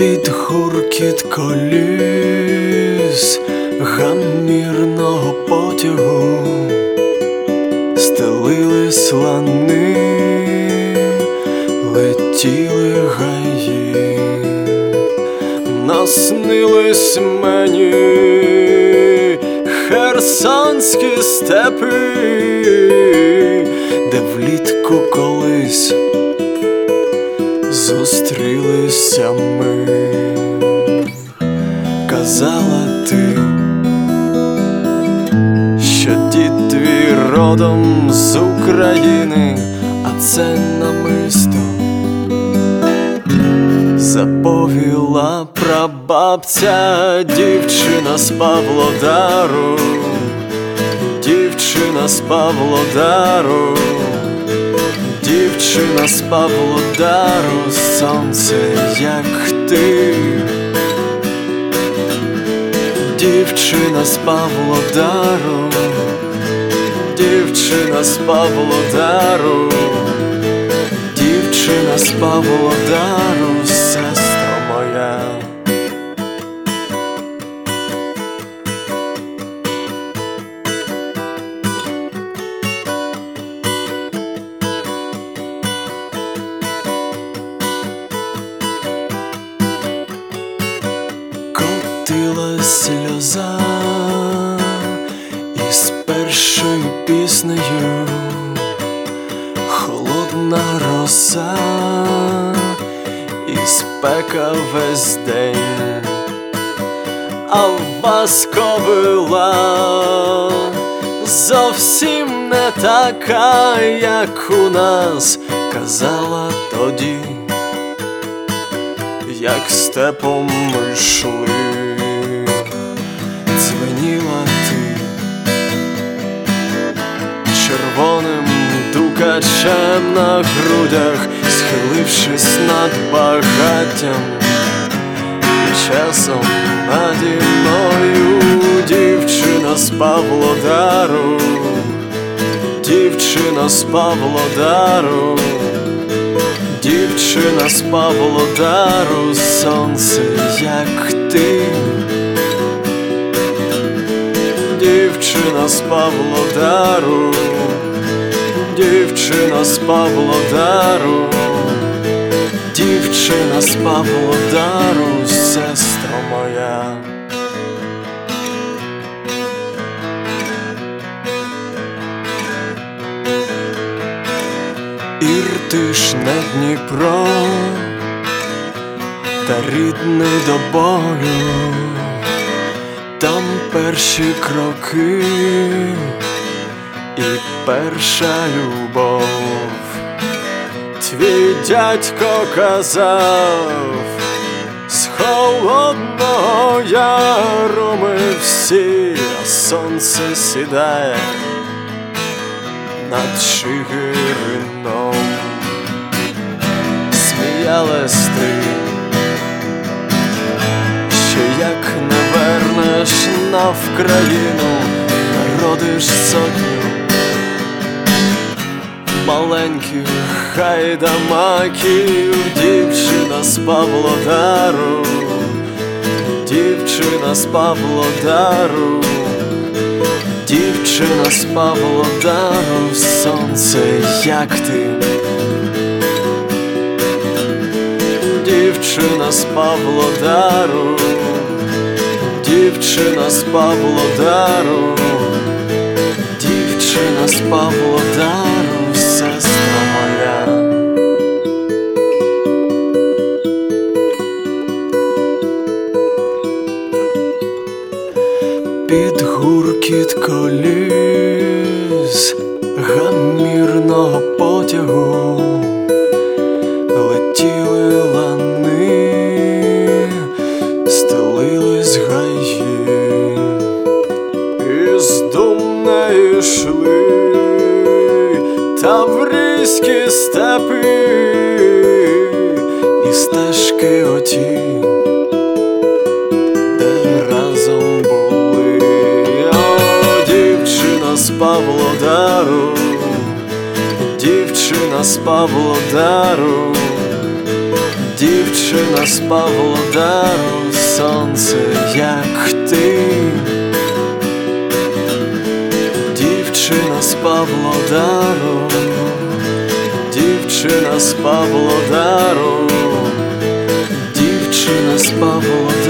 Під гуркіт коліс гамірного потягу стелились лани, летіли гаї, наснились мені херсонські степи, де влітку колись зустрілися ми. Казала ти, що дід твій родом з України, а це намисто заповіла прабабця. Дівчина з Павлодару, дівчина з Павлодару, дівчина з Павлодару, сонце, як ти. Дівчина з Павлодару, дівчина з Павлодару, дівчина з Павлодару, сестро моя. Котилась сльоза із першою піснею, холодна роса і спека весь день, а вас кобила зовсім не така, як у нас. Казала тоді, як степом ми йшли, дзвеніла ти червоним дукачем на грудях, схилившись над багаттям, і часом наді мною. Дівчина з Павлодару, дівчина з Павлодару, дівчина з Павлодару, сонце, як ти. Дівчина з Павлодару, дівчина з Павлодару, дівчина з Павлодару, сестро моя. Іртиш не Дніпро, та рідний до бою, там перші кроки і перша любов. Твій дядько казав, з Холодного Яру ми всі, а сонце сідає над Чигирином. Сміялась ти, що як не вернеш на Вкраїну, народиш сотню маленьких хайдамаків. Дівчина з Павлодару, дівчина з Павлодару, дівчина з Павлодару, сонце, як ти. Дівчина з Павлодару, дівчина з Павлодару, дівчина з Павлодару, сестра моя. Під гуркіт коліс гамірного потягу летіли лани, стелились гаї, із дум не йшли таврійські степи і стежки оті, де разом були. О, дівчина з Павлодару, дівчина з Павлодару, Дівчина з Павлодару, сонце, як ти. Дівчина з Павлодару, дівчина з Павлодару, дівчина з Павлодару.